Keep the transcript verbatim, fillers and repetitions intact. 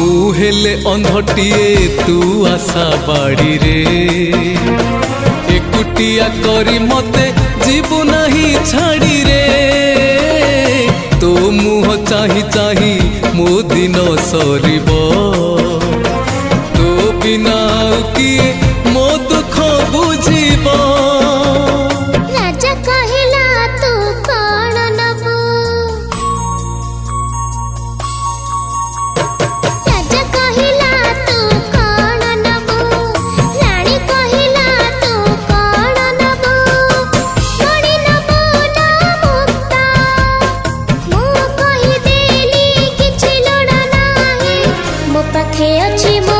हेले अंधटिए तू आशा बाड़ी रे एकुटिया करी मते जीवु नहीं छाड़ी रे तो मुह चाही चाही मो दिन सरीब तो बिना किए मो दुख बुझीब राजा कहिला तू कौन नबू राजा कहिला तू कौन नबू रानी कहिला तू कौन नबू मणि नबू ना मुक्ता मु कहि देली किछि लोड़ा नाही मो पाखे अछि